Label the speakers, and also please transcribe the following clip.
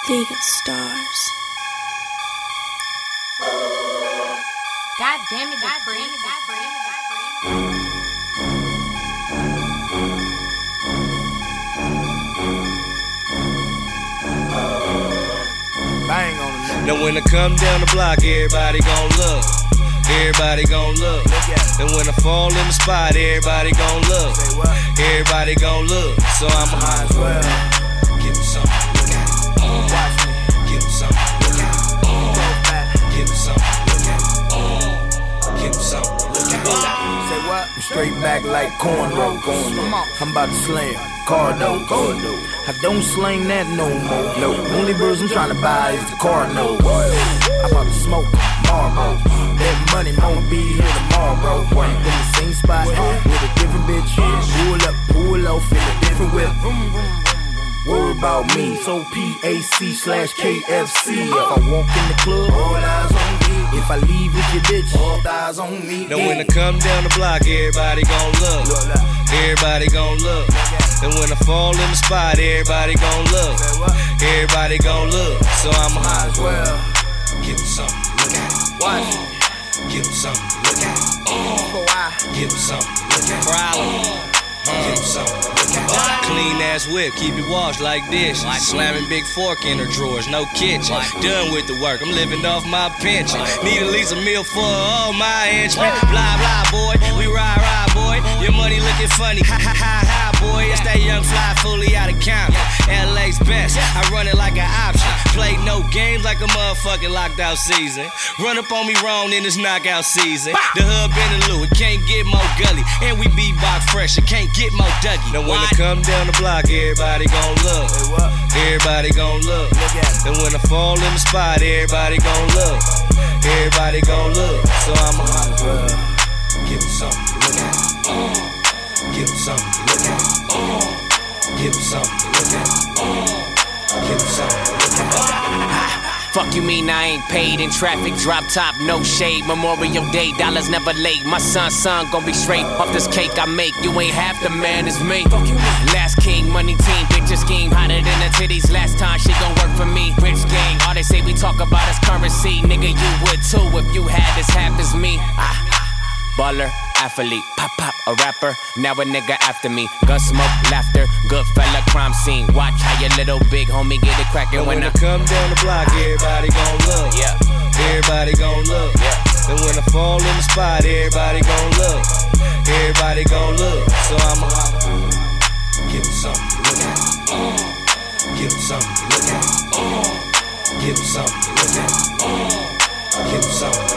Speaker 1: League of Stars.
Speaker 2: God damn it,
Speaker 3: Bang on the
Speaker 4: Now when I come down the block, everybody gon' look. Everybody gon' look. And when I fall in the spot, everybody gon' look. Everybody gon' look. So I'ma
Speaker 3: might as well
Speaker 4: give him something to look at.
Speaker 3: watch me.
Speaker 4: Give him something to look at. Give him something to look at. Give him something to look at.
Speaker 3: Say what? You straight back like cornrows. I'm about to slam Cardo. I don't slang that no more. No, only birds I'm trying to buy is the Cardinals. I'm about to smoke Marlboro. That money won't be here tomorrow, bro. In the same spot with a different bitch. Pull up, pull off in a different whip. Worry about me, so PAC/KFC. If I walk in the club, all eyes on me. If I leave with your bitch, all eyes on me.
Speaker 4: Now when I come down the block, everybody gon' look. Everybody gon' look. And when I fall in the spot, everybody gon' look. Everybody gon' look. So I'ma
Speaker 3: might as well
Speaker 4: give him something to look at.
Speaker 3: watch
Speaker 4: Give him something to look at.
Speaker 3: before I
Speaker 4: Give him something to look at. Problem. Give him something to look at. Clean ass whip, keep it washed like dishes. Slamming big fork in her drawers, no kitchen. Done with the work, I'm living off my pension. Need at least a meal for all my henchmen. Blah blah boy, we ride boy. Your money looking funny, ha ha ha ha boy. It's that young fly fully out of Compton. LA's best, I run it like an option. Play no games like a motherfucking locked out season. Run up on me wrong in this knockout season. The hood been a Lou, it can't get more gully. And we beatbox fresh, it can't get more Dougie. Now when I come down the block, everybody gon' look. Everybody gon' look. And when I fall in the spot, everybody gon' look. Everybody gon' look. So I'ma might as well give him something to look at. Give him something to look at. Give him something to look at. Give him something to look at.
Speaker 5: Fuck you mean I ain't paid in traffic, drop top, no shade. Memorial Day, dollars never late. My son gon' be straight off this cake I make. You ain't half the man as me. Last king, money team, picture scheme, hotter than the titties. Last time she gon' work for me. Rich gang, all they say we talk about is currency. Nigga, you would too if you had as half as me. Baller, athlete, pop, a rapper, now a nigga after me. Gun smoke, laughter, good fella, crime scene. Watch how your little big homie get it crackin'
Speaker 4: when I come down the block, everybody gon' look.
Speaker 5: Yeah.
Speaker 4: Everybody gon' look.
Speaker 5: Yeah.
Speaker 4: And when I fall in the spot, everybody gon' look. Everybody gon' look. So I'ma give him something to look at. Give him something to look at. Give him something to look at. Give him something.